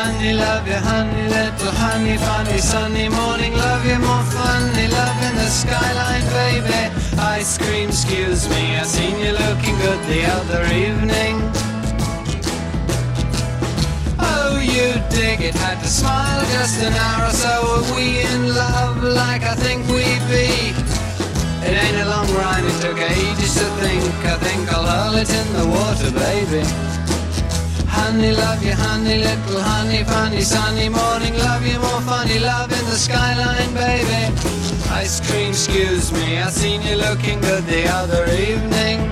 Honey, love you, honey, little honey, funny sunny morning, love you, more funny, love in the skyline, baby. Ice cream, excuse me, I seen you looking good the other evening. Oh, you dig it, had to smile just an hour or so. Are we in love like I think we be? It ain't a long rhyme, it took ages to think. I think I'll hurl it in the water, baby. Honey, love you, honey, little honey, funny sunny morning, love you, more funny, love in the skyline, baby. Ice cream, excuse me, I seen you looking good the other evening.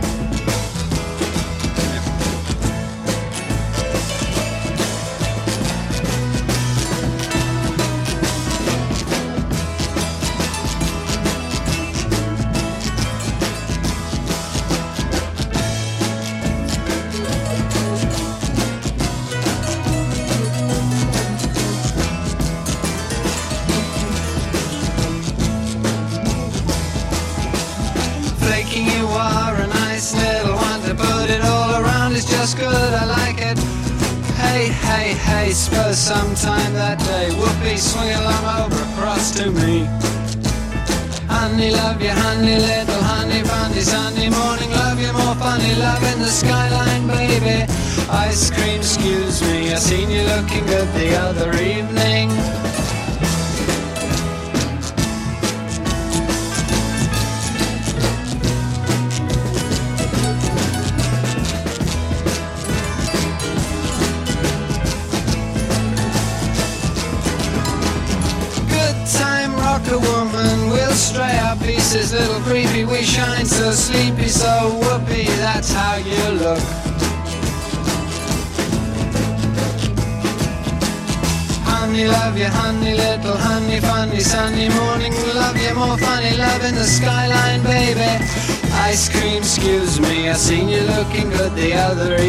You are a nice little one to put it all around is just good, I like it. Hey, hey, hey, suppose sometime that day whoopee, swing along over across to me. Honey, love you, honey, little honey, funny sunny morning, love you, more funny, love in the skyline, baby. Ice cream, excuse me, I seen you looking good the other evening. A woman, we'll stray our pieces, little creepy, we shine so sleepy, so whoopee, that's how you look. Honey, love you, honey, little honey, funny sunny morning, love you, more funny, love in the skyline, baby. Ice cream, excuse me, I seen you looking good the other